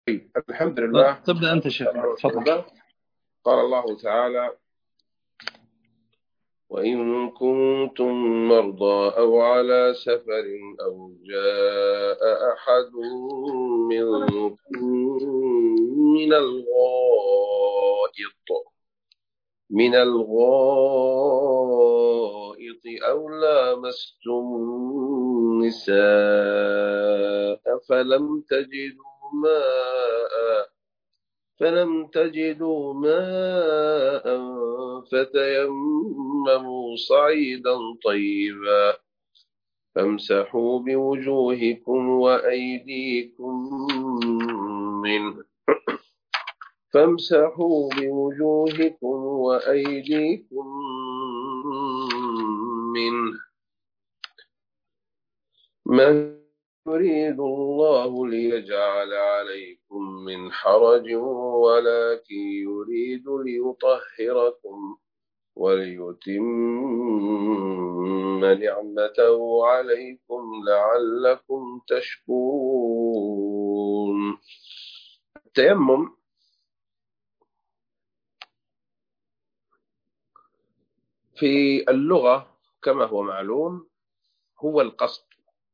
الحمد لله. تبدأ أنت شيخ، تفضل. قال الله تعالى: وإن كنتم مرضى أو على سفر أو جاء أحد منكم من الغائط أو لامستم النساء فلم تجدوا ماء فتيمموا صعيدا طيبا فامسحوا بوجوهكم وأيديكم منه ما يريد الله ليجعل عليكم من حرج ولكن يريد ليطهركم وليتم نعمته عليكم لعلكم تشكرون. التيمم في اللغة كما هو معلوم هو القصد.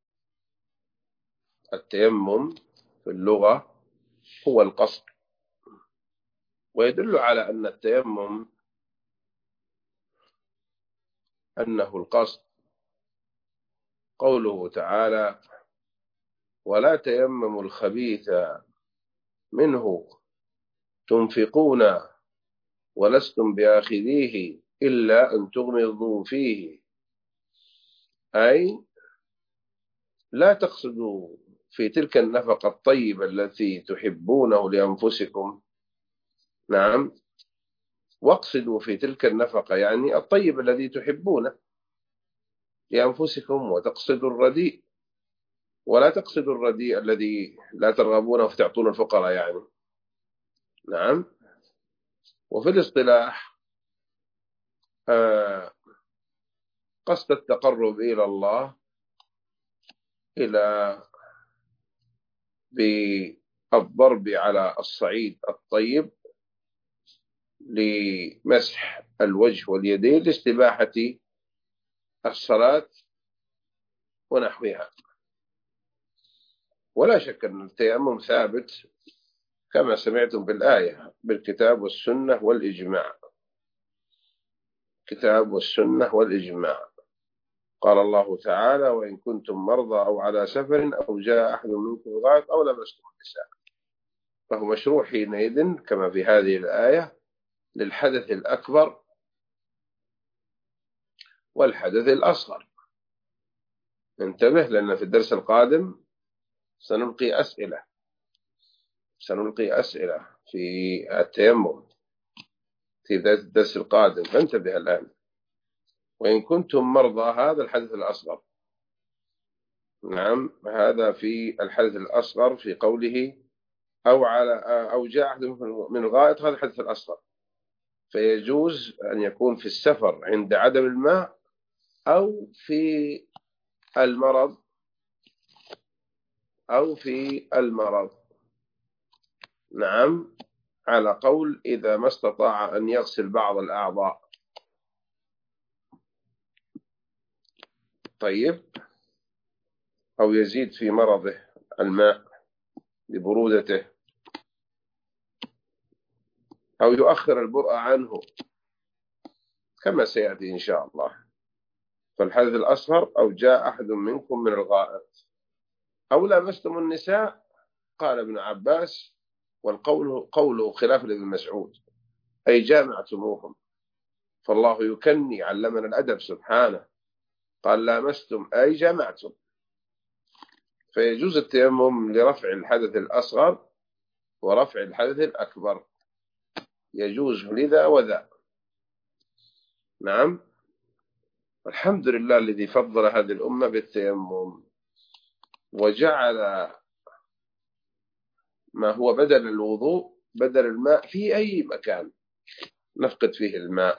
التيمم في اللغة هو القصد، ويدل على أن التيمم أنه القصد قوله تعالى: ولا تيمموا الخبيث منه تنفقون ولستم بآخذيه إلا أن تغمضوا فيه، أي لا تقصدوا في تلك النفقة الطيبة التي تحبونه لأنفسكم، نعم، واقصدوا في تلك النفقة يعني الطيب الذي تحبونه لأنفسكم، وتقصدوا الرديء، ولا تقصدوا الرديء الذي لا ترغبونه فتعطون الفقراء يعني، نعم. وفي الاصطلاح قصد التقرب إلى الله إلى بالضرب على الصعيد الطيب لمسح الوجه واليدين لاستباحة الصلاة ونحوها. ولا شك أن التيمم ثابت كما سمعتم بالآية بالكتاب والسنة والإجماع، كتاب والسنة والإجماع. قال الله تعالى: وإن كنتم مرضى أو على سفر أو جاء أحد منكم غائط أو لمستم النساء، فهو مشروع حينئذ كما في هذه الآية للحدث الأكبر والحدث الأصغر. انتبه، لأن في الدرس القادم سنلقي أسئلة في التيمم في بداية الدرس القادم، فانتبه الآن. وإن كنتم مرضى، هذا الحدث الأصغر، نعم، هذا في الحدث الأصغر في قوله أو جاء أحد من الغائط، هذا الحدث الأصغر، فيجوز أن يكون في السفر عند عدم الماء أو في المرض نعم، على قول إذا ما استطاع أن يغسل بعض الأعضاء. طيب، أو يزيد في مرضه الماء لبرودته، أو يؤخر البرء عنه كما سيأتي إن شاء الله. فالحدث الأصغر أو جاء أحد منكم من الغائط أو لامستم النساء، قال ابن عباس، والقول قوله خلاف لابن مسعود، أي جامعتموهم، فالله يكني، علمنا الأدب سبحانه، قال لامستم أي جامعتم. فيجوز التيمم لرفع الحدث الأصغر ورفع الحدث الأكبر، يجوز لذا وذا، نعم. الحمد لله الذي فضل هذه الأمة بالتيمم وجعل ما هو بدل الوضوء بدل الماء في أي مكان نفقد فيه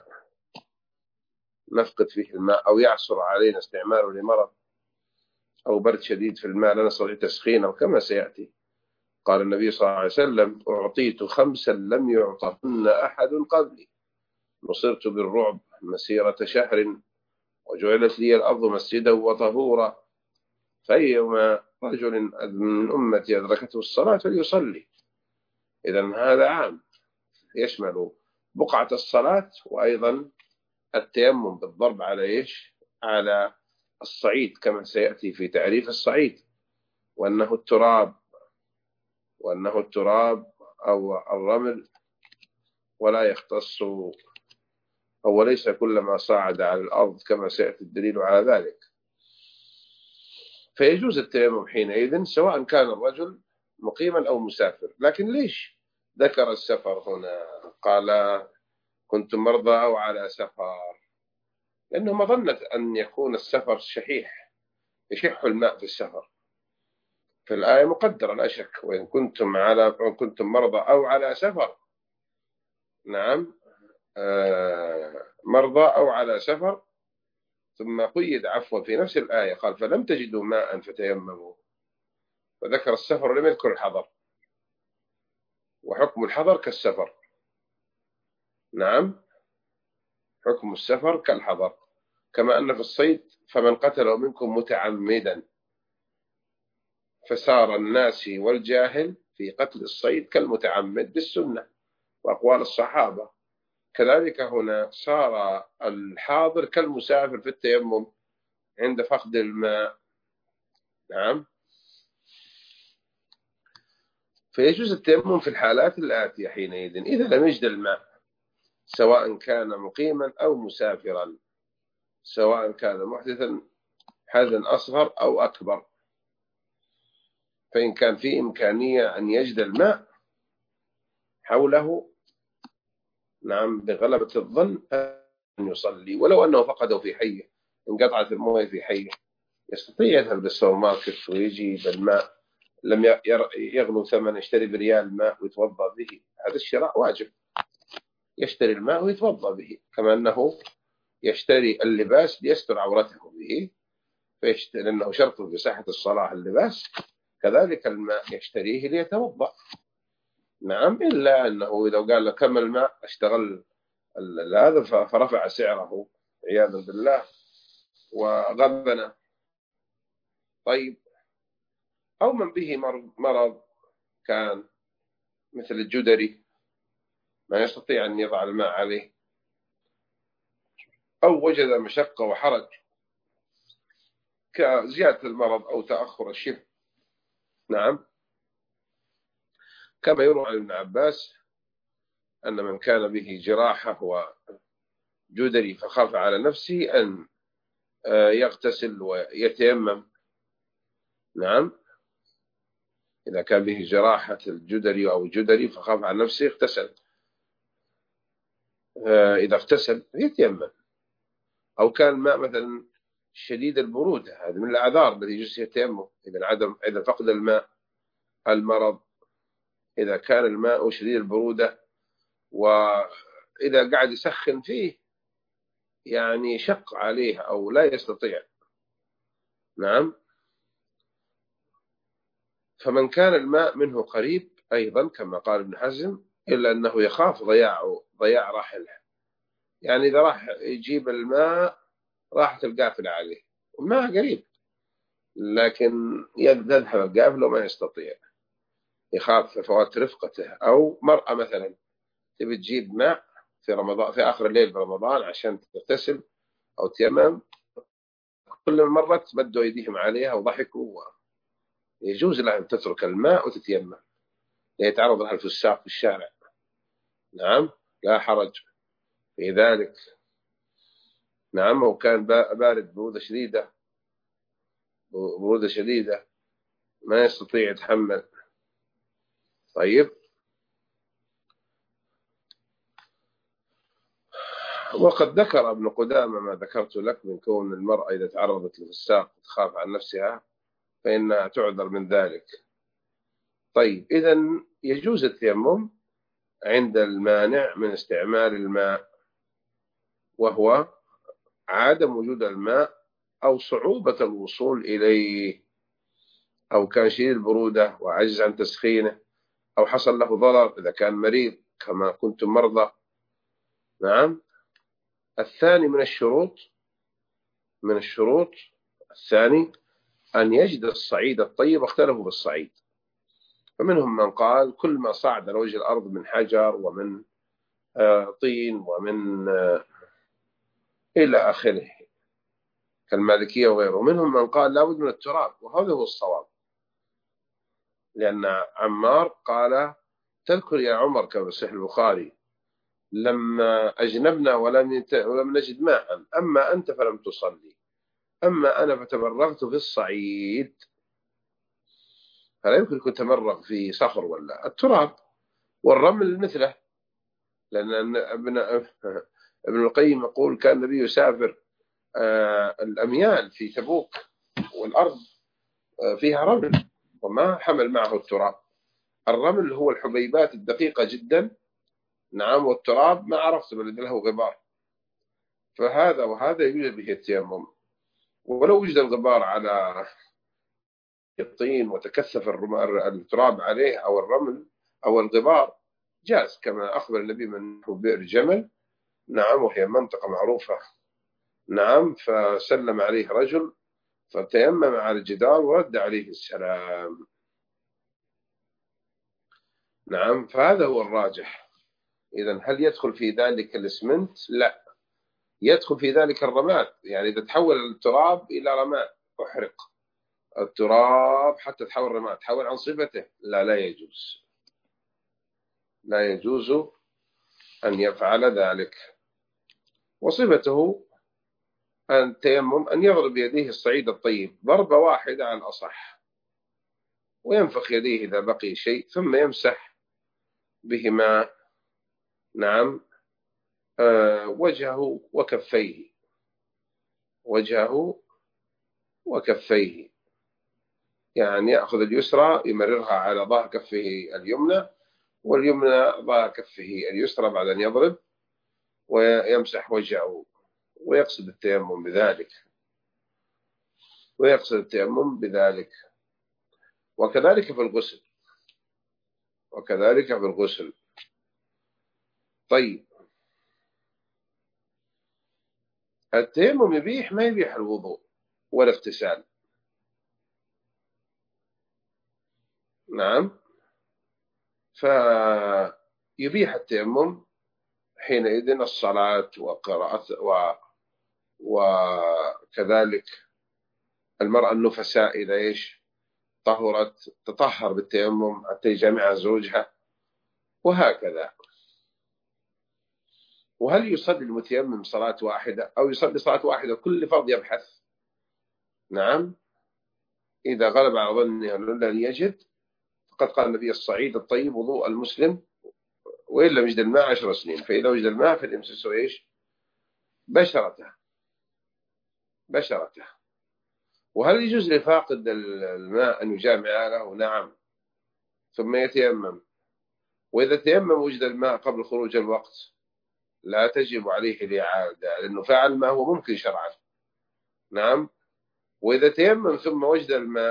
الماء أو يعصر علينا استعماله لمرض أو برد شديد في الماء لا نستطيع تسخينه كما سيأتي. قال النبي صلى الله عليه وسلم: أعطيت 5 لم يعطهن أحد قبلي، نصرت بالرعب مسيرة شهر، وجعلت لي الأرض مسجدا وطهورا، فأيما رجل من أمتي أدركته الصلاة فليصلي. إذن هذا عام، يشمل بقعة الصلاة وأيضا التيمم بالضرب على إيش؟ على الصعيد، كما سيأتي في تعريف الصعيد، وأنه التراب أو الرمل، ولا يختص أو ليس كل ما صعد على الأرض، كما سيأتي الدليل على ذلك. فيجوز التيمم حينئذ سواء كان الرجل مقيما أو مسافر. لكن ليش ذكر السفر هنا؟ قال: كنتم مرضى أو على سفر، لأنه مظنة أن يكون السفر شحيح، يشح الماء في السفر، في الآية مقدرة لا شك: وإن كنتم مرضى أو على سفر. نعم، مرضى أو على سفر. ثم قيد عفوا في نفس الآية قال: فلم تجدوا ماء فتيمموا، وذكر السفر لم يذكر الحضر، وحكم الحضر كالسفر. نعم، حكم السفر كالحضر، كما أن في الصيد: فمن قتله منكم متعمدا، فسار الناس والجاهل في قتل الصيد كالمتعمد بالسنة وأقوال الصحابة. كذلك هنا صار الحاضر كالمسافر في التيمم عند فقد الماء. نعم، فيجوز التيمم في الحالات الآتية حينئذ: إذا لم يجد الماء، سواء كان مقيما أو مسافرا، سواء كان محدثا حدثا أصغر أو أكبر، فإن كان في إمكانية أن يجد الماء حوله، نعم، بغلبة الظن أن يصلي، ولو أنه فقده في حيه، انقطعت الماء في حيه، يستطيع يذهب للسوبر ماركت ويجي الماء، لم يغلو ثمن، يشتري بريال ماء ويتوضأ به. هذا الشراء واجب، يشتري الماء ويتوضأ به، كما أنه يشتري اللباس ليستر عورته به، لأنه شرط في صحة الصلاة اللباس، كذلك الماء يشتريه ليتوضأ. نعم، إلا أنه إذا قال له كم الماء اشتغل هذا فرفع سعره عياذا بالله وغبنا. طيب، أو من به مرض كان مثل الجدري ما يستطيع أن يضع الماء عليه، أو وجد مشقة وحرج كزيادة المرض أو تأخر الشفاء. نعم، كما يروى عن ابن عباس أن من كان به جراحة وجدري فخاف على نفسه أن يغتسل ويتيمم. نعم، إذا كان به جراحة الجدري أو جدري فخاف على نفسه اغتسل، إذا اغتسل يتيمم. أو كان ماء مثلا شديد البرودة، هذا من الأعذار التي يجوز يتيمم: إذا فقد الماء، المرض، إذا كان الماء شديد البرودة وإذا قاعد يسخن فيه يعني شق عليه أو لا يستطيع. نعم، فمن كان الماء منه قريب أيضا كما قال ابن حزم، إلا أنه يخاف ضياع راحله، يعني إذا راح يجيب الماء راحت القافلة عليه، والماء قريب لكن يذهب القافلة وما يستطيع، يخاف فوات رفقته. أو مرأة مثلا تبي تجيب ماء في رمضان، في آخر الليل برمضان عشان تغتسل أو تيمم، كل مرة مدوا أيديهم عليها وضحكوا، يجوز لها أن تترك الماء وتتيمم ليتعرض لها الفساق في الشارع. نعم، لا حرج في ذلك. نعم، وكان بارد برودة شديدة ما يستطيع يتحمل. طيب، وقد ذكر ابن قدامة ما ذكرت لك من كون المرأة إذا تعرضت للفساق تخاف عن نفسها فإنها تعذر من ذلك. طيب، إذن يجوز التيمم عند المانع من استعمال الماء، وهو عدم وجود الماء أو صعوبة الوصول إليه، أو كان شديد البرودة وعجز عن تسخينه، أو حصل له ضرر إذا كان مريض كما كنتم مرضى. نعم. الثاني من الشروط الثاني أن يجد الصعيد الطيب، واختلفوا بالصعيد، فمنهم من قال كل ما صعد على وجه الأرض من حجر ومن طين ومن إلى آخره كالمالكية وغيره. ومنهم من قال لابد من التراب، وهذا هو الصواب، لأن عمار قال تذكر يا عمر كما في صحيح البخاري لما أجنبنا ولم نجد ماء، أما أنت فلم تصلي، أما أنا فتمرغت في الصعيد. فلا يمكن أن تمرغ في صخر ولا التراب، والرمل مثله، لأن ابن القيم يقول كان النبي يسافر الأميال في تبوك والأرض فيها رمل وما حمل معه التراب. الرمل هو الحبيبات الدقيقة جدا. نعم. والتراب ما عرفت بل له غبار، فهذا وهذا يوجد به التيمم. ولو وجد الغبار على الطين وتكثف التراب عليه أو الرمل أو الغبار جاز، كما أخبر النبي من بئر جمل. نعم. وهي منطقة معروفة. نعم. فسلم عليه رجل فتيمم على الجدار ورد عليه السلام. نعم. فهذا هو الراجح. إذن هل يدخل في ذلك الإسمنت؟ لا، يدخل في ذلك الرماد. يعني إذا تحول التراب إلى رماد أحرق التراب حتى تحول رماد، تحول عن صفته، لا يجوز، لا يجوز أن يفعل ذلك. وصفته أن التيمم أن يضرب بيديه الصعيد الطيب ضربة واحدة على الأصح، وينفخ يديه إذا بقي شيء، ثم يمسح بهما. نعم. وجهه وكفيه، وجهه وكفيه، يعني يأخذ اليسرى يمررها على ظهر كفه اليمنى، واليمنى ظهر كفه اليسرى بعد أن يضرب، ويمسح وجهه، ويقصد التيمم بذلك، ويقصد التيمم بذلك. وكذلك في الغسل، وكذلك في الغسل. طيب، التيمم يبيح ما يبيح الوضوء والاغتسال. نعم. فيبيح التيمم حينئذ الصلاة وقراءة وكذلك المرأة النفساء إذا طهرت تطهر بالتيمم حتى يجامعها زوجها، وهكذا. وهل يصلي المتيمم صلاة واحدة أو يصلي صلاة واحدة كل فرض يبحث؟ نعم. إذا غلب على ظنه الذي يجد، فقد قال النبي الصعيد الطيب وضوء المسلم، وإن لم يجد الماء 10 سنين، فإذا وجد الماء فليمسسه بشرته. وهل يجوز لفاقد الماء أن يجامع له؟ نعم. ثم يتيمم، وإذا تيمم وجد الماء قبل خروج الوقت لا تجب عليه الإعادة، لأنه فعل ما هو ممكن شرعا. نعم. وإذا تيمم ثم وجد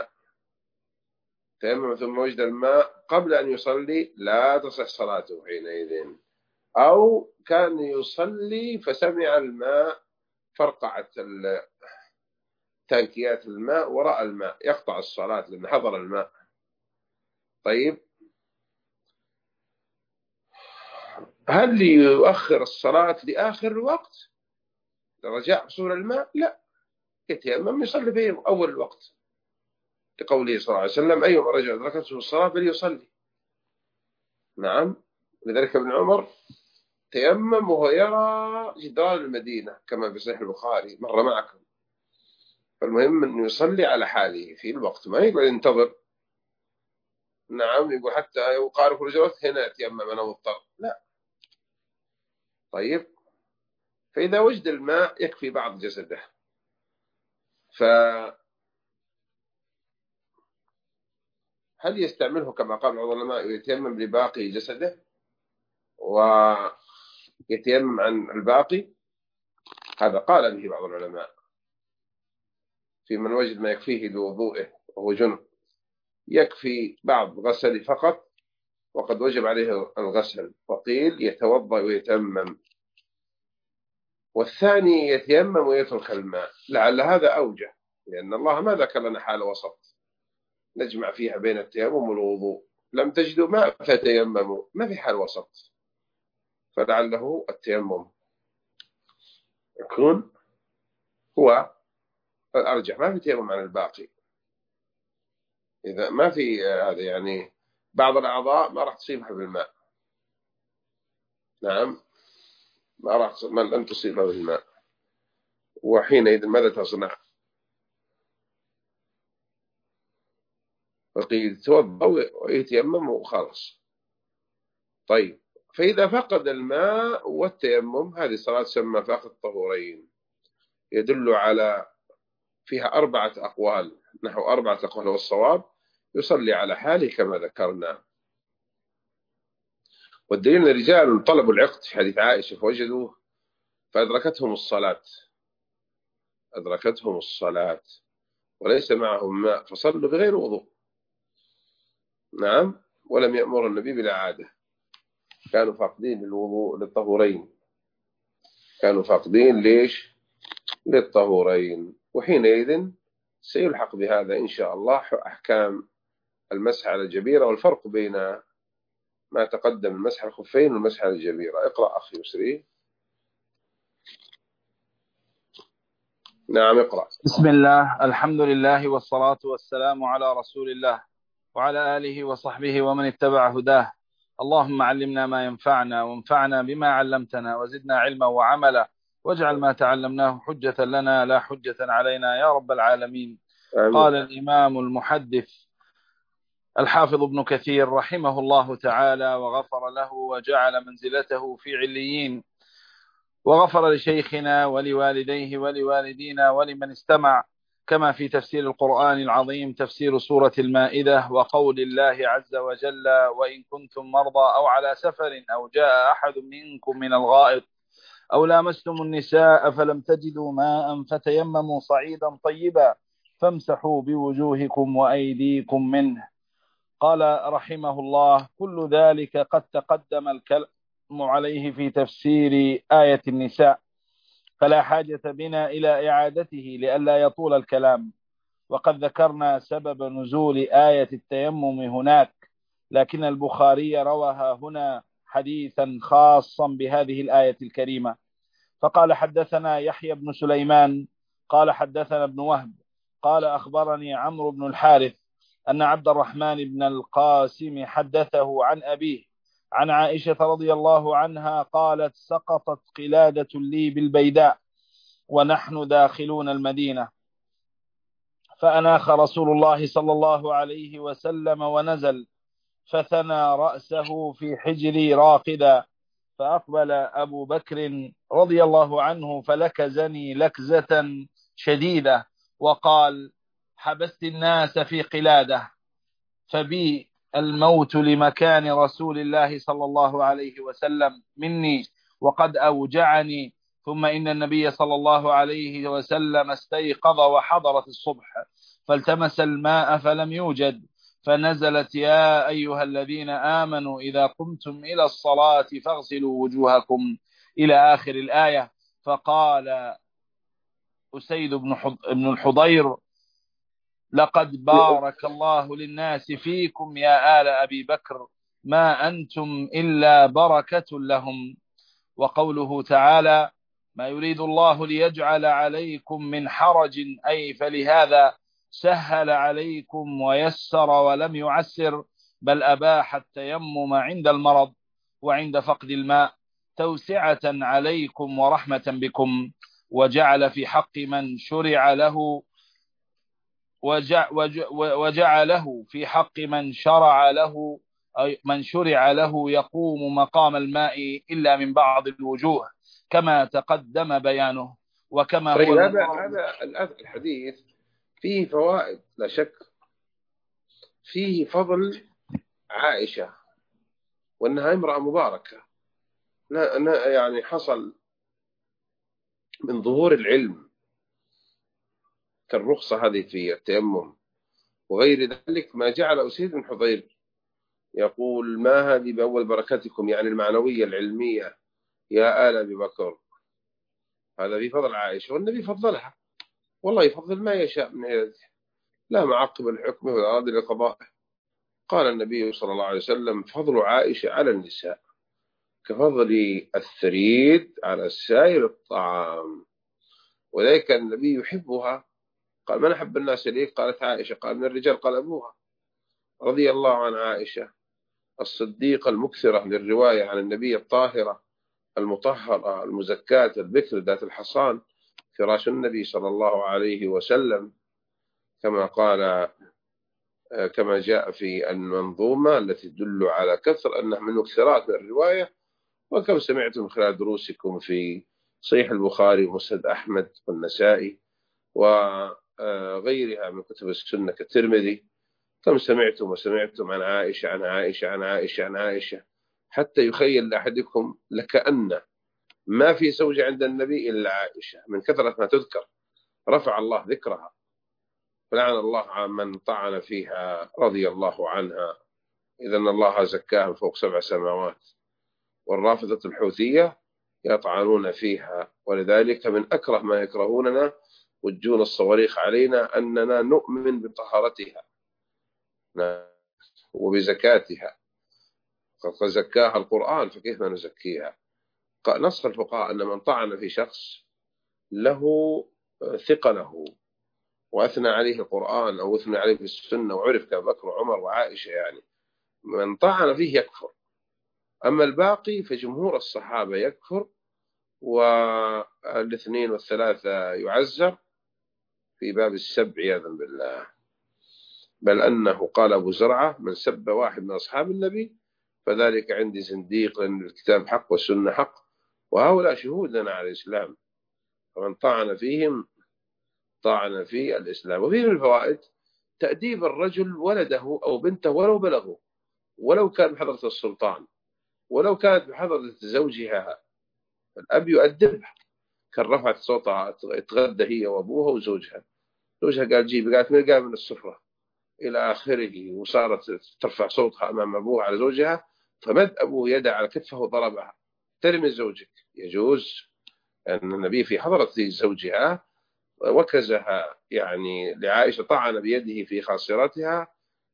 الماء قبل أن يصلي لا تصح صلاته حينئذ. أو كان يصلي فسمع الماء فرقعت تنكيات الماء وراء الماء، يقطع الصلاة لأن حضر الماء. طيب، هل يؤخر الصلاة لآخر الوقت لرجاء حصول الماء؟ لا، يتيمم يصلي في أول الوقت، لقوله صلى الله عليه وسلم أيما رجل أدركته الصلاة فليصلي. نعم. لذلك ابن عمر تيمم وهو يرى جدران المدينة كما في صحيح البخاري مر معكم. فالمهم أنه يصلي على حاله في الوقت، ما يقعد ينتظر. نعم. يقول حتى يقارب رجلت هنا يتيمم أنا مضطر، لا. طيب، فإذا وجد الماء يكفي بعض جسده، فهل يستعمله كما قال بعض العلماء يتيمم لباقي جسده ويتيمم عن الباقي؟ هذا قال به بعض العلماء في من وجد ما يكفيه لوضوئه وهو جنب. يكفي بعض غسل فقط وقد وجب عليه الغسل، وقيل يتوضأ ويتيمم، والثاني يتيمم ويترك الماء. لعل هذا أوجه، لأن الله ما ذكر لنا حال وسط نجمع فيها بين التيمم والوضوء. لم تجدوا ماء فتيمموا، ما في حال وسط، فلعله التيمم يكون هو الأرجح. ما في تيمم عن الباقي، إذا ما في هذا يعني بعض الأعضاء ما راح تصيبها بالماء. نعم، ما لم تصيبها بالماء، وحينئذ ماذا تصنع؟ فقيل يتوضأ ويتيمم وخلاص. طيب، فإذا فقد الماء والتيمم، هذه صلاة تسمى فاقد الطهورين، يدل على فيها 4 أقوال، نحو 4 أقوال، والصواب يصلي على حاله كما ذكرنا. والدليل أن الرجال طلبوا العقد في حديث عائشة فوجدوه فأدركتهم الصلاة وليس معهم ماء فصلوا بغير وضوء. نعم، ولم يأمر النبي بالإعادة، كانوا فاقدين للوضوء للطهورين، كانوا فاقدين ليش؟ للطهورين. وحينئذ سيلحق بهذا إن شاء الله أحكام المسح على الجبيرة، والفرق بين ما تقدم المسح على الخفين والمسح على الجبيرة. اقرأ أخي يسري. نعم، اقرأ. بسم الله، الحمد لله والصلاة والسلام على رسول الله وعلى آله وصحبه ومن اتبع هداه. اللهم علمنا ما ينفعنا وانفعنا بما علمتنا وزدنا علما وعملا، واجعل ما تعلمناه حجة لنا لا حجة علينا يا رب العالمين. آمين. قال الإمام المحدث الحافظ ابن كثير رحمه الله تعالى وغفر له وجعل منزلته في عليين، وغفر لشيخنا ولوالديه ولوالدينا ولمن استمع، كما في تفسير القرآن العظيم تفسير سورة المائدة وقول الله عز وجل: وإن كنتم مرضى أو على سفر أو جاء أحد منكم من الغائط أو لامستم النساء فلم تجدوا ماء فتيمموا صعيدا طيبا فامسحوا بوجوهكم وأيديكم منه. قال رحمه الله: كل ذلك قد تقدم الكلام عليه في تفسير آية النساء، فلا حاجة بنا إلى إعادته لئلا يطول الكلام. وقد ذكرنا سبب نزول آية التيمم هناك، لكن البخاري روى هنا حديثا خاصا بهذه الآية الكريمة. فقال: حدثنا يحيى بن سليمان قال حدثنا ابن وهب قال أخبرني عمرو بن الحارث أن عبد الرحمن بن القاسم حدثه عن أبيه عن عائشة رضي الله عنها قالت: سقطت قلادة لي بالبيداء ونحن داخلون المدينة، فأناخ رسول الله صلى الله عليه وسلم ونزل، فثنى رأسه في حجري راقدا، فأقبل أبو بكر رضي الله عنه فلكزني لكزة شديدة وقال: حبست الناس في قلادة، فبي الموت لمكان رسول الله صلى الله عليه وسلم مني وقد أوجعني. ثم إن النبي صلى الله عليه وسلم استيقظ وحضرت الصبح فالتمس الماء فلم يوجد، فنزلت: يا أيها الذين آمنوا إذا قمتم إلى الصلاة فاغسلوا وجوهكم إلى آخر الآية. فقال أسيد بن الحضير: لقد بارك الله للناس فيكم يا آل أبي بكر، ما أنتم إلا بركة لهم. وقوله تعالى: ما يريد الله ليجعل عليكم من حرج، أي فلهذا سهل عليكم ويسر ولم يعسر، بل أباح التيمم عند المرض وعند فقد الماء توسعة عليكم ورحمة بكم، وجعل في حق من شرع له وجعله في حق من شرع له أي من شرع له يقوم مقام الماء إلا من بعض الوجوه كما تقدم بيانه. وكما طيب، هو هذا الحديث فيه فوائد لا شك. فيه فضل عائشة وأنها امرأة مباركة، يعني حصل من ظهور العلم كالرخصة هذه في التيمم وغير ذلك ما جعل أسيد بن حضير يقول ما هذه بأول بركتكم، يعني المعنوية العلمية، يا آل أبي بكر، هذا في فضل عائشة، والنبي فضلها، والله يفضل ما يشاء من عباده، لا معقب لحكمه ولا راد لقضائه. قال النبي صلى الله عليه وسلم فضل عائشة على النساء كفضل الثريد على سائر الطعام، وذلك النبي يحبها. قال من أحب الناس إليك؟ قالت عائشة. قال من الرجال؟ قال أبوها. رضي الله عن عائشة الصديقة المكثرة للرواية عن النبي، الطاهرة المطهرة المزكاة البكر ذات الحصان، فراش النبي صلى الله عليه وسلم، كما قال كما جاء في المنظومة التي تدل على كثر أنه من مكثرات الرواية. وكم سمعتم خلال دروسكم في صحيح البخاري ومسند أحمد والنسائي وغيرها من كتب السنة كالترمذي، كم سمعتم وسمعتم عن عائشة عن عائشة عن عائشة عن عائشة، حتى يخيل لأحدكم لكأن ما في زوجة عند النبي إلا عائشة، من كثرة ما تذكر رفع الله ذكرها، فلعن الله من طعن فيها رضي الله عنها، إذا الله زكاها فوق 7 سماوات. والرافضة الحوثية يطعنون فيها، ولذلك من أكره ما يكرهوننا وجون الصواريخ علينا أننا نؤمن بطهارتها وبزكاتها، قد زكاها القرآن فكيف ما نزكيها. نص الفقهاء أن من طعن في شخص له ثقله وأثنى عليه القرآن أو أثنى عليه في السنة وعرف كأبو بكر وعمر وعائشة، يعني من طعن فيه يكفر. أما الباقي فجمهور الصحابة يكفر، والاثنين والثلاثة يعزر في باب السب عياذا بالله. بل أنه قال أبو زرعة من سب واحد من أصحاب النبي فذلك عندي زنديق، لأن الكتاب حق والسنة حق، وهؤلاء شهود لنا على الإسلام، فمن طعن فيهم طعن في الإسلام. وفيه من الفوائد تأديب الرجل ولده أو بنته ولو بلغوا، ولو كان بحضرة السلطان، ولو كانت بحضرة زوجها، الأب يؤدبها. كان رفعت صوتها تغدى هي وأبوها وزوجها، زوجها قال جيب، قالت من قال من السفرة إلى آخره، وصارت ترفع صوتها أمام أبوها على زوجها، فمد أبوه يده على كتفه وضربها. ترمي زوجك يجوز أن النبي في حضرة زوجها وكزها، يعني لعائشة طعن بيده في خاصرتها،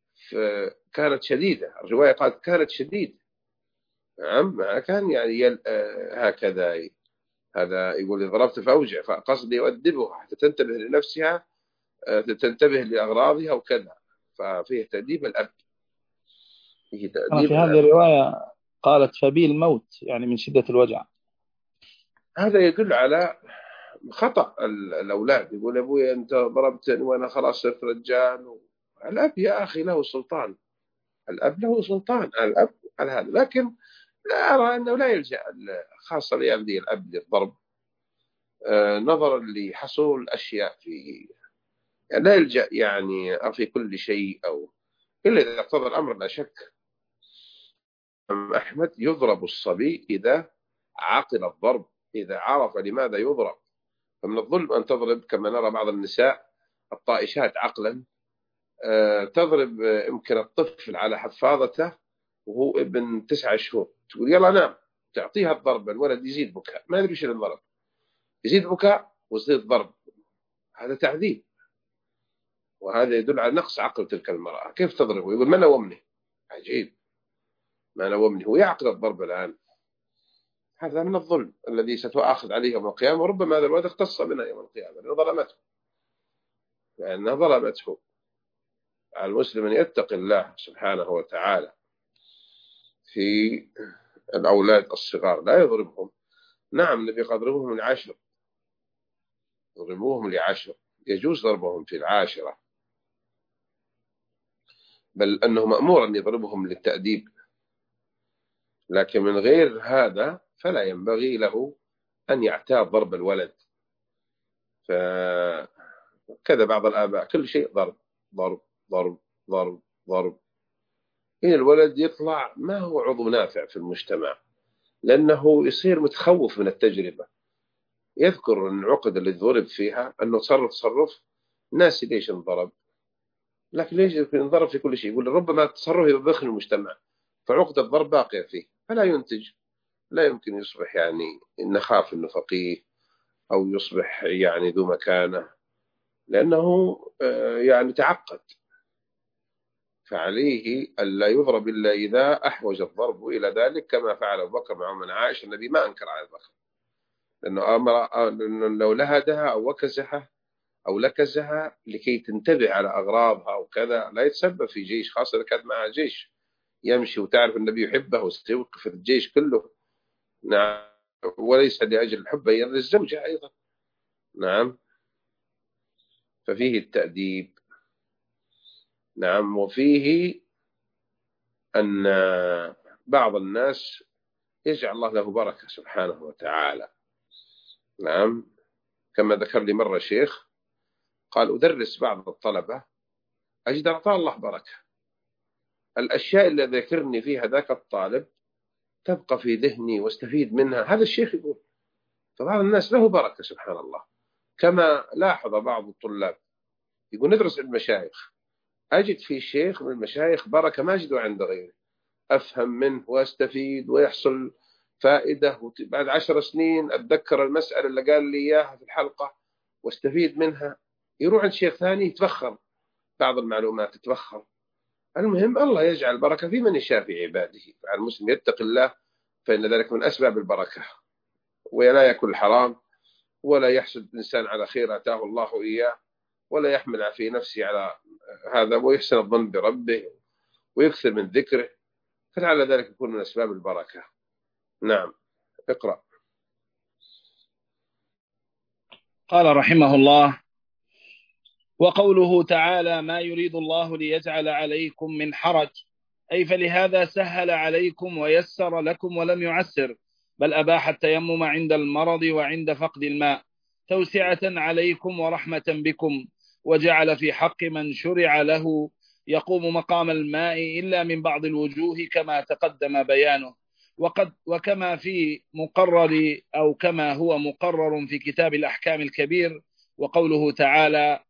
كانت شديدة، الرواية قالت كانت شديدة، نعم ما كان يعني هكذا، هذا يقول ضربت فأوجع، فقصدي يؤدبها حتى تنتبه لنفسها، تنتبه لأغراضها وكذا، ففيه تأديب الأب، فيه أنا تأديب في هذه الأب. الرواية قالت فبي الموت، يعني من شدة الوجع. هذا يدل على خطأ الأولاد، يقول أبوي أنت ضربتني وأنا خلاص صرت رجال. الأب يا أخي له سلطان، الأب له سلطان على الأب على هذا، لكن لا أرى أنه لا يلجأ خاصة الأيام دي الأب للضرب، نظرا لحصول أشياء في، يعني لا يلجأ يعني في كل شيء، أو إلا إذا اقتضى الأمر لا شك. أحمد يضرب الصبي إذا عقل الضرب، إذا عرف لماذا يضرب. فمن الظلم أن تضرب كما نرى بعض النساء الطائشات عقلا، تضرب يمكن الطفل على حفاظته وهو ابن 9 شهور، تقول يلا نام، تعطيها الضرب، الولد يزيد بكاء، ما يدري ايش الضرب، يزيد بكاء ويزيد ضرب، هذا تعذيب، وهذا يدل على نقص عقل تلك المرأة. كيف تضرب ويقول ما نومني؟ عجيب، ما نومني، هو يعقل الضرب الآن. هذا من الظلم الذي ستؤاخذ عليه يوم القيامة، وربما هذا الولد اختص منها يوم القيامة لأنه ظلمته، لأنها ظلمته. على المسلم أن يتقي الله سبحانه وتعالى في الأولاد الصغار، لا يضربهم. نعم النبي قد ضربهم ل10، ضربوهم ل10، يجوز ضربهم في 10، بل أنه مأمور أن يضربهم للتأديب، لكن من غير هذا فلا ينبغي له أن يعتاد ضرب الولد. فكذا بعض الآباء كل شيء ضرب ضرب ضرب ضرب ضرب، إن الولد يطلع ما هو عضو نافع في المجتمع، لأنه يصير متخوف من التجربة، يذكر أن العقد اللي ضرب فيها أنه تصرف ناسي ليش انضرب، لكن ليش ينضرب في كل شيء؟ يقول ربما تصرفه يبخل المجتمع، فعقدة الضرب باقية فيه، فلا ينتج، لا يمكن يصبح يعني نخاف أنه فقيه أو يصبح يعني ذو مكانة، لأنه يعني تعقد. فعليه ألا يضرب إلا إذا أحوج الضرب إلى ذلك، كما فعل أبو بكر مع من عائشة، النبي ما أنكر على أبو بكر، لأنه أمر لأنه لو لهدها أو وكزها أو لكزها لكي تنتبه على أغراضها أو كذا، لا يتسبب في جيش، خاصة إذا كانت معها جيش يمشي وتعرف النبي يحبه وسيوقف الجيش كله. نعم. وليس لأجل الحب، أيضا للزوجة أيضا. نعم. ففيه التأديب. نعم. وفيه أن بعض الناس يجعل الله له بركة سبحانه وتعالى. نعم. كما ذكر لي مرة شيخ قال أدرس بعض الطلبة أجد أعطاه الله بركة، الأشياء اللي ذكرني فيها ذاك الطالب تبقى في ذهني واستفيد منها. هذا الشيخ يقول. فبعض الناس له بركة سبحان الله. كما لاحظ بعض الطلاب يقول ندرس عند مشايخ، أجد في شيخ من المشايخ بركة ما أجده عند غيره، أفهم منه وأستفيد ويحصل فائدة، بعد 10 سنين أتذكر المسألة اللي قال لي إياها في الحلقة واستفيد منها. يروح عند شيخ ثاني يتبخر بعض المعلومات، تتبخر. المهم الله يجعل بركة في من يشاء في عباده، فالمسلم يتقي الله فإن ذلك من أسباب البركة، ولا يأكل حرام، ولا يحسد الإنسان على خير أتاه الله إياه، ولا يحمل في نفسه على هذا، ويحسن الظن بربه ويكثر من ذكره، فلعل ذلك يكون من أسباب البركة. نعم. اقرأ. قال رحمه الله: وقوله تعالى: ما يريد الله ليجعل عليكم من حرج، أي فلهذا سهل عليكم ويسر لكم ولم يعسر، بل أباح التيمم عند المرض وعند فقد الماء توسعة عليكم ورحمة بكم، وجعل في حق من شرع له يقوم مقام الماء إلا من بعض الوجوه كما تقدم بيانه، وكما في مقرر أو كما هو مقرر في كتاب الأحكام الكبير. وقوله تعالى: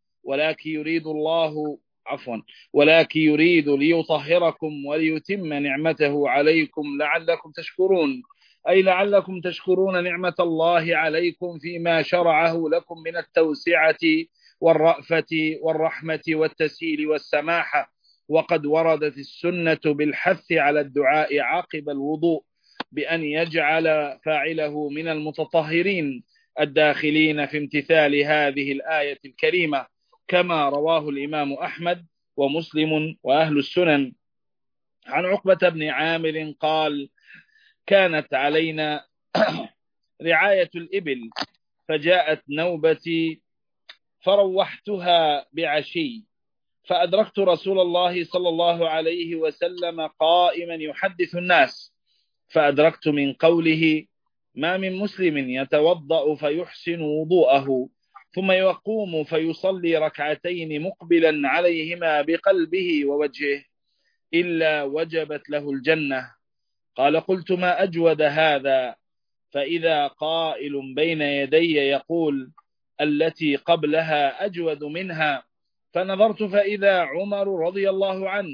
ولكن يريد ليطهركم وليتم نعمته عليكم لعلكم تشكرون، أي لعلكم تشكرون نعمة الله عليكم فيما شرعه لكم من التوسعة والرأفة والرحمة والتسهيل والسماحة. وقد وردت السنة بالحث على الدعاء عقب الوضوء بأن يجعل فاعله من المتطهرين الداخلين في امتثال هذه الآية الكريمة، كما رواه الإمام أحمد ومسلم وأهل السنن عن عقبة بن عامر قال: كانت علينا رعاية الإبل، فجاءت نوبتي فروحتها بعشي، فأدركت رسول الله صلى الله عليه وسلم قائما يحدث الناس، فأدركت من قوله: ما من مسلم يتوضأ فيحسن وضوءه ثم يقوم فيصلي ركعتين مقبلا عليهما بقلبه ووجهه إلا وجبت له الجنة. قال: قلت: ما أجود هذا؟ فإذا قائل بين يدي يقول: التي قبلها أجود منها. فنظرت فإذا عمر رضي الله عنه،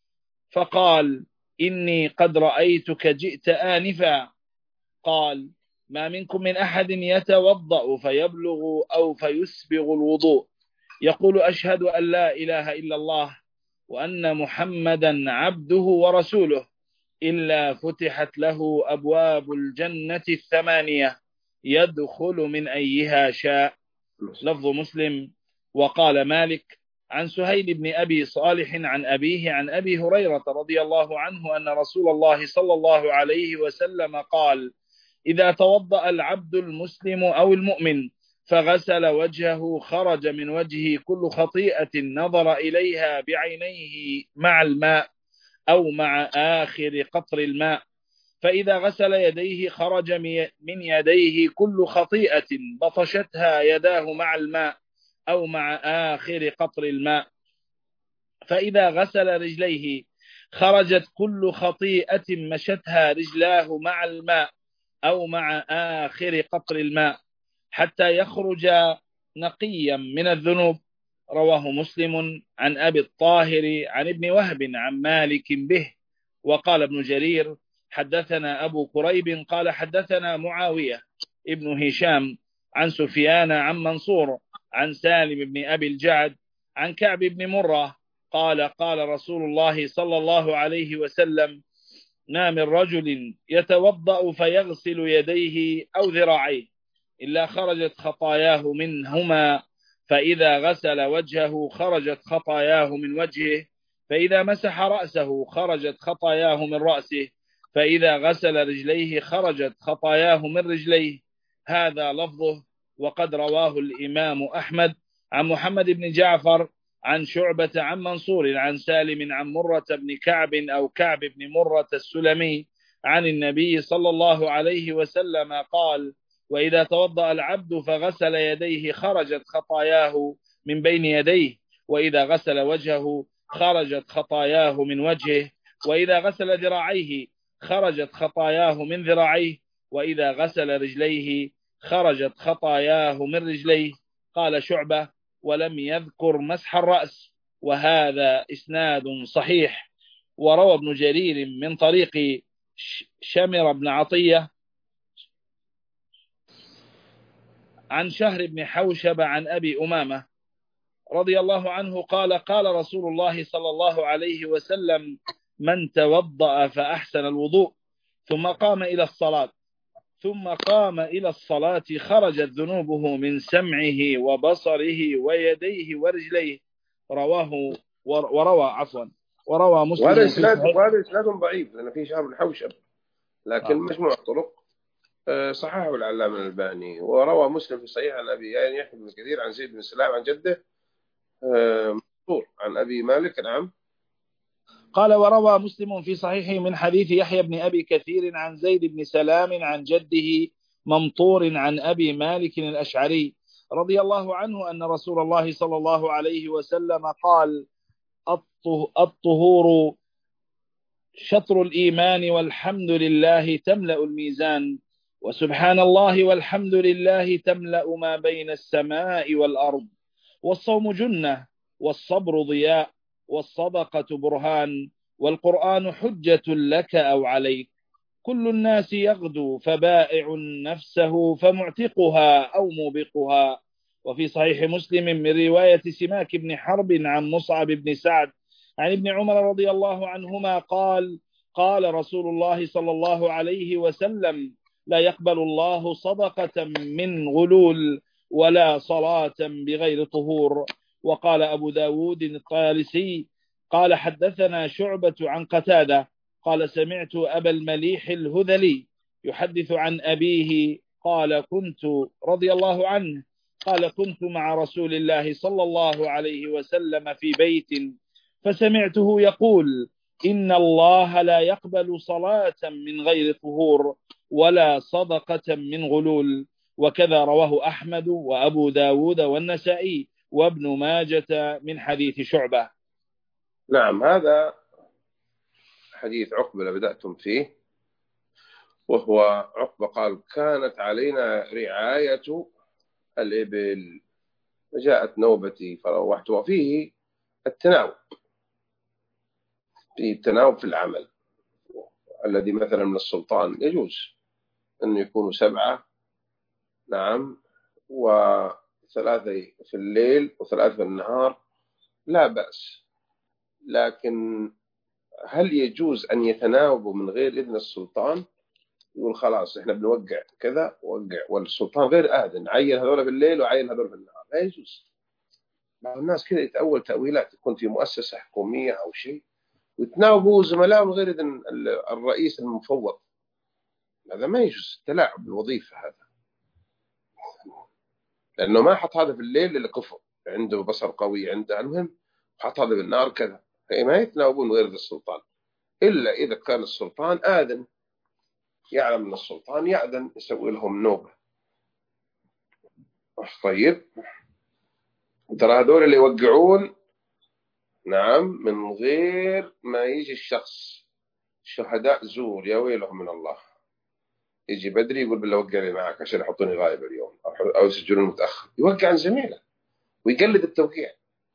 فقال: إني قد رأيتك جئت آنفا. قال: ما منكم من أحد يتوضأ فيبلغ أو فيسبغ الوضوء يقول: أشهد أن لا إله إلا الله وأن محمدا عبده ورسوله، إلا فتحت له أبواب الجنة 8 يدخل من أيها شاء. لفظ مسلم. وقال مالك عن سهيل بن أبي صالح عن أبيه عن أبي هريرة رضي الله عنه أن رسول الله صلى الله عليه وسلم قال: إذا توضأ العبد المسلم أو المؤمن فغسل وجهه خرج من وجهه كل خطيئة نظر إليها بعينيه مع الماء أو مع آخر قطر الماء، فإذا غسل يديه خرج من يديه كل خطيئة بطشتها يداه مع الماء أو مع آخر قطر الماء، فإذا غسل رجليه خرجت كل خطيئة مشتها رجلاه مع الماء أو مع آخر قطر الماء حتى يخرج نقيا من الذنوب. رواه مسلم عن أبي الطاهر عن ابن وهب عن مالك به. وقال ابن جرير حدثنا أبو كريب قال حدثنا معاوية ابن هشام عن سفيان عن منصور عن سالم بن أبي الجعد عن كعب بن مرة قال قال رسول الله صلى الله عليه وسلم: ما من رجل يتوضأ فيغسل يديه أو ذراعيه إلا خرجت خطاياه منهما، فإذا غسل وجهه خرجت خطاياه من وجهه، فإذا مسح رأسه خرجت خطاياه من رأسه، فإذا غسل رجليه خرجت خطاياه من رجليه. هذا لفظه. وقد رواه الإمام أحمد عن محمد بن جعفر عن شعبة عن منصور عن سالم عن مرة بن كعب أو كعب بن مرة السلمي عن النبي صلى الله عليه وسلم قال: وإذا توضأ العبد فغسل يديه خرجت خطاياه من بين يديه، وإذا غسل وجهه خرجت خطاياه من وجهه، وإذا غسل ذراعيه خرجت خطاياه من ذراعيه، وإذا غسل رجليه خرجت خطاياه من رجليه. قال شعبة: ولم يذكر مسح الرأس، وهذا إسناد صحيح. وروى ابن جرير من طريق شمر بن عطية عن شهر بن حوشب عن أبي أمامة رضي الله عنه قال: قال رسول الله صلى الله عليه وسلم: من توضأ فأحسن الوضوء ثم قام إلى الصلاة خرجت ذنوبه من سمعه وبصره ويديه ورجليه. وروى مسلم. وهذا إسناد ضعيف لأن فيه شهر الحوشب، لكن مجموع طرق صححه العلامة الألباني. وروى مسلم في صحيح عن أبي يحيى بن كثير عن زيد بن سلام عن جده منصور عن أبي مالك. نعم. قال: وروى مسلم في صحيحه من حديث يحيى بن أبي كثير عن زيد بن سلام عن جده ممطور عن أبي مالك الأشعري رضي الله عنه أن رسول الله صلى الله عليه وسلم قال: الطهور شطر الإيمان، والحمد لله تملأ الميزان، وسبحان الله والحمد لله تملأ ما بين السماء والأرض، والصوم جنة، والصبر ضياء، والصدقة برهان، والقرآن حجة لك أو عليك. كل الناس يغدو فبائع نفسه فمعتقها أو موبقها. وفي صحيح مسلم من رواية سماك بن حرب عن مصعب بن سعد عن ابن عمر رضي الله عنهما قال: قال رسول الله صلى الله عليه وسلم: لا يقبل الله صدقة من غلول ولا صلاة بغير طهور. وقال أبو داود الطيالسي قال: حدثنا شعبة عن قتادة قال: سمعت أبا المليح الهذلي يحدث عن أبيه قال: كنت رضي الله عنه قال: كنت مع رسول الله صلى الله عليه وسلم في بيت فسمعته يقول: إن الله لا يقبل صلاة من غير طهور ولا صدقة من غلول. وكذا رواه أحمد وأبو داود والنسائي وابن ماجة من حديث شعبة. نعم. هذا حديث عقبة بدأتم فيه، وهو عقبة قال: كانت علينا رعاية الإبل فجاءت نوبتي فروحت. وفيه التناوب، في التناوب في العمل الذي مثلا من السلطان يجوز أن يكونوا 7، نعم، و3 في الليل و3 في النهار، لا بأس. لكن هل يجوز أن يتناوبوا من غير إذن السلطان؟ يقول خلاص إحنا بنوقع كذا ووقع، والسلطان غير آذن، عين هذول بالليل وعين هذول بالنهار، لا يجوز. بعض الناس كذا يتأول تأويلات، يكون في مؤسسة حكومية أو شيء ويتناوبوا زملائهم غير إذن الرئيس المفوض. هذا ما يجوز، تلاعب بالوظيفة هذا، لأنه ما حط هذا في الليل إلا كفر، عنده بصر قوي، عنده المهم حط هذا بالنهار كذا. ما يتناوبون غير السلطان، إلا إذا كان السلطان آذن، يعلم أن السلطان يأذن يسوي لهم نوبة. طيب، ترى هذول اللي يوقعون، نعم، من غير ما يجي الشخص. شهداء زور يا ويلهم من الله، يجي بدري يقول بالله وقع لي معك عشان يحطوني غايب اليوم، أو يسجلون متأخر، يوقع عن زميله ويقلد التوقيع.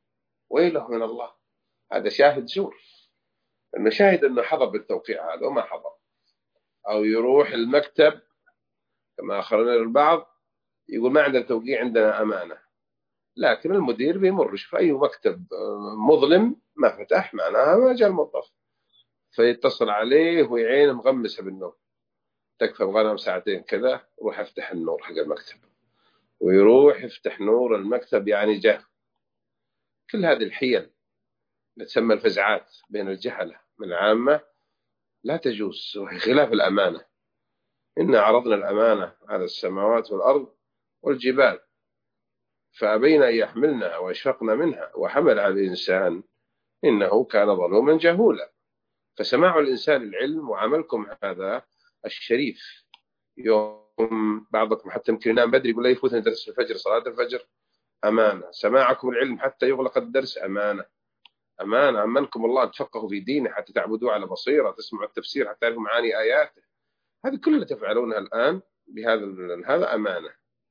ويله من الله. هذا شاهد زور، أنه شاهد أنه حضر بالتوقيع هذا وما حضر، أو يروح المكتب كما أخرنا البعض يقول ما عندنا توقيع، عندنا أمانة، لكن المدير بيمر في أي مكتب مظلم ما فتح معناها ما جاء الموظف، فيتصل عليه ويعين مغمسة بالنوم، تكفى بغنم ساعتين كذا، روح افتح النور حق المكتب، ويروح يفتح نور المكتب يعني جاء. كل هذه الحيل تسمى الفزعات بين الجهلة من العامة لا تجوز، وهي خلاف الأمانة. إنا عرضنا الأمانة على السماوات والأرض والجبال فأبين أن يحملنها وأشفقن منها وحمل على الإنسان إنه كان ظلوما جهولا. فسماع الإنسان العلم وعملكم هذا الشريف، يوم بعضكم حتى يمكن ينام بدري يقول لا يفوتني درس الفجر صلاة الفجر، أمانة. سماعكم العلم حتى يغلق الدرس، أمانة. أمانة أمنكم الله تفقهوا في دينه حتى تعبدوا على بصيرة، تسمعوا التفسير حتى تعرفوا معاني آياته، هذه كلها تفعلونها الآن هذا أمانة.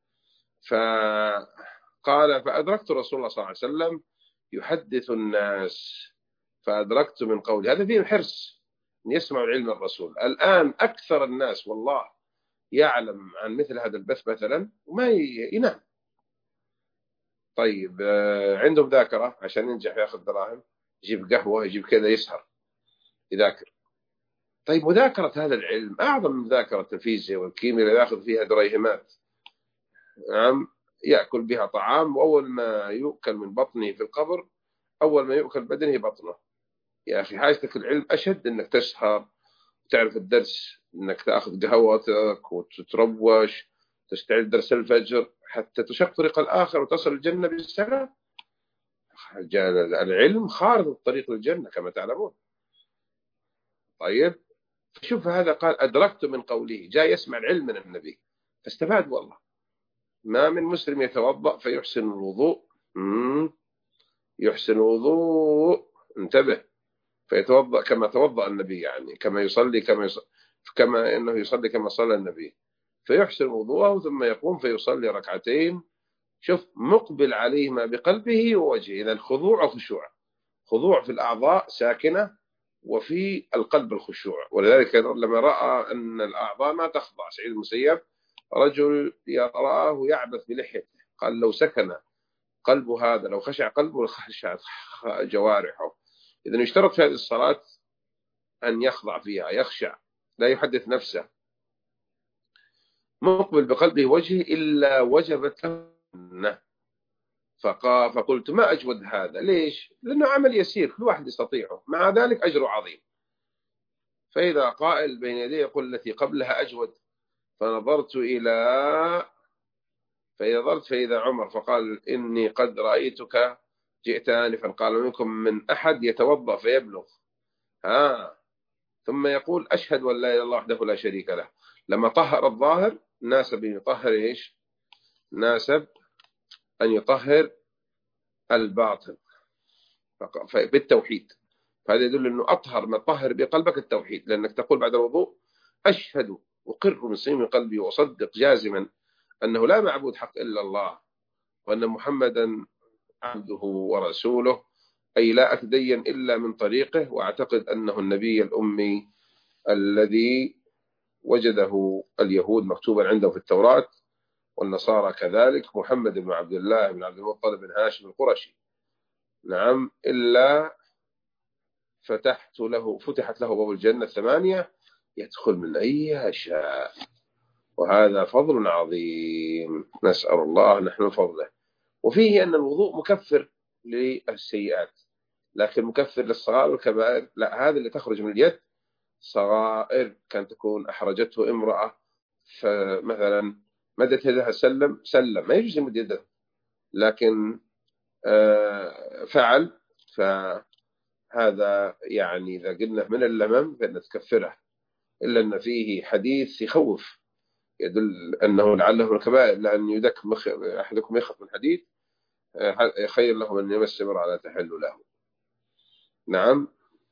فقال فأدركت رسول الله صلى الله عليه وسلم يحدث الناس فأدركت من قوله، هذا فيه الحرص أن يسمع العلم الرسول. الآن أكثر الناس والله يعلم عن مثل هذا البث مثلا وما ينام. طيب عندهم ذاكرة عشان ينجح ياخذ دراهم، يجيب قهوة يجيب كذا يسهر يذاكر. طيب مذاكرة هذا العلم أعظم من مذاكرة الفيزياء والكيمياء اللي يأخذ فيها دريهمات. نعم، يأكل بها طعام، وأول ما يؤكل من بطنه في القبر أول ما يؤكل بدنه بطنه. يا أخي حاجتك العلم أشد، أنك تسهر وتعرف الدرس، أنك تأخذ قهوتك وتتروش تستعد درس الفجر حتى تشق طريق الآخر وتصل الجنة بالسلام. العلم خارج الطريق للجنة كما تعلمون. طيب شوف هذا قال أدركت من قوله، جاء يسمع العلم من النبي فاستفاد. والله ما من مسلم يتوضأ فيحسن الوضوء، يحسن الوضوء انتبه، فيتوضأ كما توضأ النبي، يعني كما يصلي كما إنه يصلي كما صلى النبي، فيحسن وضوءه ثم يقوم فيصلي ركعتين، شوف مقبل عليهما بقلبه ووجهه. إذا الخضوع وخشوع، خضوع في الأعضاء ساكنة وفي القلب الخشوع. ولذلك لما رأى أن الأعضاء ما تخضع سعيد المسيب، رجل يراه يعبث بلحيته، قال لو سكن قلب هذا، لو خشع قلبه لخشعت جوارحه. إذن يشترط في هذه الصلاة أن يخضع فيها، يخشع، لا يحدث نفسه، مقبل بقلبه وجهه إلا وجبت له. فقلت ما أجود هذا، ليش؟ لأنه عمل يسير كل واحد يستطيعه، مع ذلك أجر عظيم. فإذا قائل بين يديه يقول التي قبلها أجود، فنظرت فإذا عمر فقال إني قد رأيتك جئت آنفا، قال منكم من أحد يتوضأ فيبلغ ثم يقول أشهد أن لا إله إلا الله وحده لا شريك له. لما طهر الظاهر ناسب أن يطهر إيش؟ ناسب أن يطهر الباطن بالتوحيد. فهذا يدل أنه أطهر ما طهر بقلبك التوحيد، لأنك تقول بعد الوضوء أشهد أقر من صميم قلبي وأصدق جازما أنه لا معبود حق إلا الله وأن محمدا عبده ورسوله، أي لا أتدين إلا من طريقه، وأعتقد أنه النبي الأمي الذي وجده اليهود مكتوبا عنده في التوراة والنصارى كذلك، محمد بن عبد الله بن عبد المطلب بن هاشم القرشي. نعم، إلا فتحت له باب الجنة 8 يدخل من أي شاء، وهذا فضل عظيم نسأل الله نحن فضله. وفيه أن الوضوء مكفر للسيئات، لكن مكفر للصغائر والكبائر لا. هذا اللي تخرج من اليد صغائر، كان تكون أحرجته امرأة فمثلا مدت يدها سلم ما يجوز يمد يده، لكن فعل، فهذا يعني إذا قلنا من اللمم فإن تكفره، إلا أن فيه حديث يخوف يدل أنه لعله من الكبائر، لأن يدك أحدكم يخف من حديد خير له من يمس امرأة تحل له. نعم،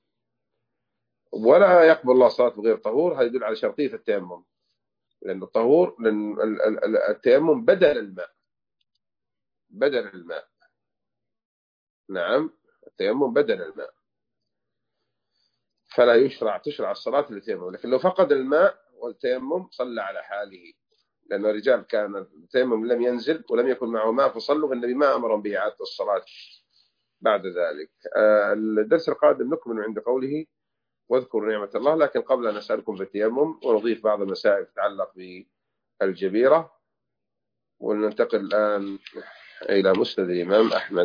ولا يقبل الله صلاة بغير طهور. هذا يدل على شرطية التيمم، لأن الطهور التيمم بدل الماء نعم، التيمم بدل الماء، فلا تشرع الصلاة للتيمم. لكن لو فقد الماء والتيمم صلى على حاله، لأن الرجال كان التيمم لم ينزل ولم يكن معه ماء فصلوا، فالنبي ما أمرهم بإعادة الصلاة بعد ذلك. الدرس القادم نكمل عند قوله واذكروا نعمة الله، لكن قبل أن أسألكم بالتيمم ونضيف بعض المسائل تتعلق بالجبيرة. وننتقل الآن إلى مسند الإمام أحمد.